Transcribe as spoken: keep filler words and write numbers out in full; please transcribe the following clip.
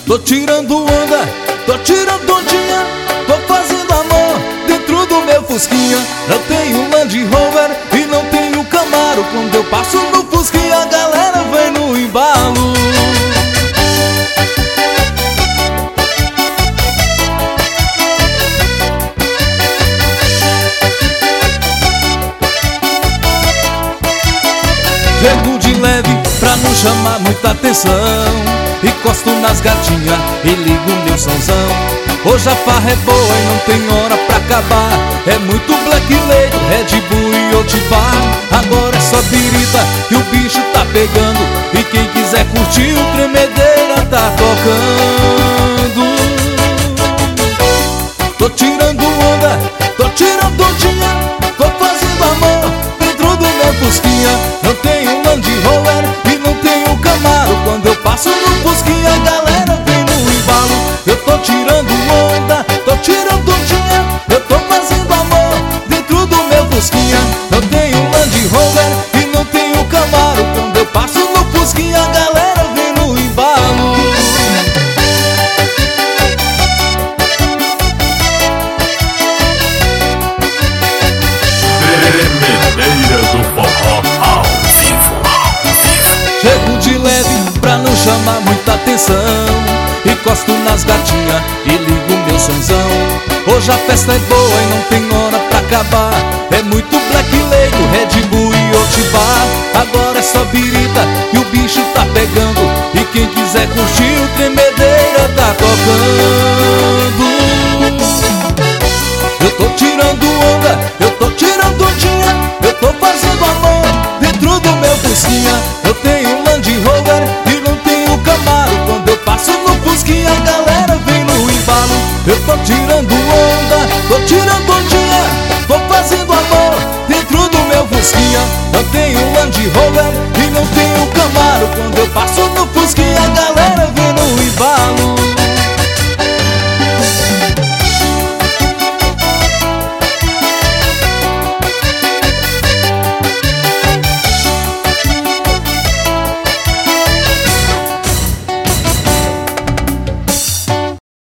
Tô tirando onda, tô tirando ondinha, tô fazendo amor dentro do meu Fusquinha. Não tenho Land Rover e não tenho Camaro. Quando eu passo no Fusquinha a galera vem no embalo. Chego de leve pra não chamar muita atenção, encosto nas gatinhas e ligo meu sonzão. Hoje a farra é boa e não tem hora pra acabar. É muito Black Label, Red Bull e Otivar. Agora é só birita que o bicho tá pegando, e quem quiser curtir o tremedeira tá tocando. Tô tirando onda, tô tirando ondinha, tô fazendo amor dentro do meu Fusquinha. Não tenho Land Rover e não tenho Camaro. Quando eu passo no Fusquinha a galera vem no embalo. Eu tô tirando onda, tô tirando ondinha, eu tô fazendo amor dentro do meu Fusquinha. Não tenho Land Rover e não tenho Camaro. Quando eu passo no Fusquinha a galera vem no embalo. Tremedeira do forró ao vivo, ao vivo. Chego de leve pra não chamar muita atenção, encosto nas gatinhas e ligo meu sonzão. Hoje a festa é boa e não tem hora pra acabar. É muito Black Label, Red Bull e Otivar. Agora é só birita e o bicho tá pegando, e quem quiser curtir o tremedeira tá tocando.